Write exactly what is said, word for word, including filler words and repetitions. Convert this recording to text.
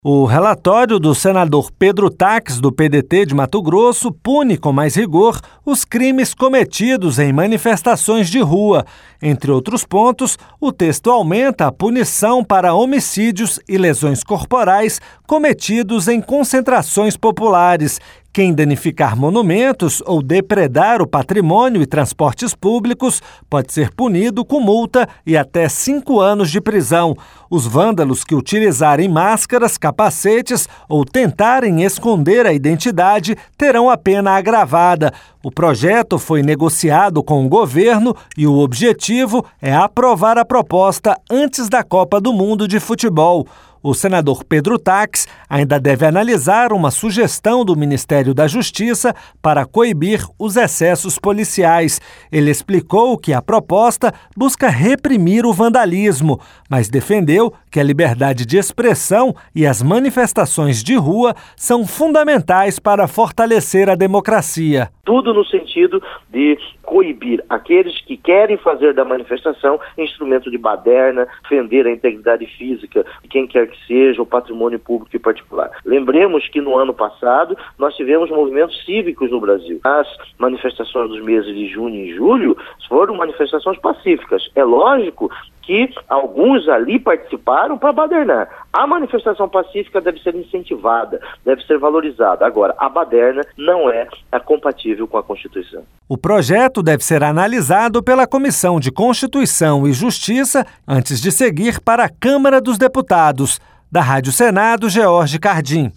O relatório do senador Pedro Taques, do P D T de Mato Grosso, pune com mais rigor os crimes cometidos em manifestações de rua. Entre outros pontos, o texto aumenta a punição para homicídios e lesões corporais cometidos em concentrações populares. Quem danificar monumentos ou depredar o patrimônio e transportes públicos pode ser punido com multa e até cinco anos de prisão. Os vândalos que utilizarem máscaras, capacetes ou tentarem esconder a identidade terão a pena agravada. O projeto foi negociado com o governo e o objetivo é aprovar a proposta antes da Copa do Mundo de Futebol. O senador Pedro Taques ainda deve analisar uma sugestão do Ministério da Justiça para coibir os excessos policiais. Ele explicou que a proposta busca reprimir o vandalismo, mas defendeu que a liberdade de expressão e as manifestações de rua são fundamentais para fortalecer a democracia. Tudo no sentido de coibir aqueles que querem fazer da manifestação instrumento de baderna, ofender a integridade física de quem quer que seja, o patrimônio público e particular. Lembremos que no ano passado nós tivemos movimentos cívicos no Brasil. As manifestações dos meses de junho e julho foram manifestações pacíficas. É lógico que alguns ali participaram para badernar. A manifestação pacífica deve ser incentivada, deve ser valorizada. Agora, a baderna não é compatível com a Constituição. O projeto deve ser analisado pela Comissão de Constituição e Justiça antes de seguir para a Câmara dos Deputados. Da Rádio Senado, George Cardim.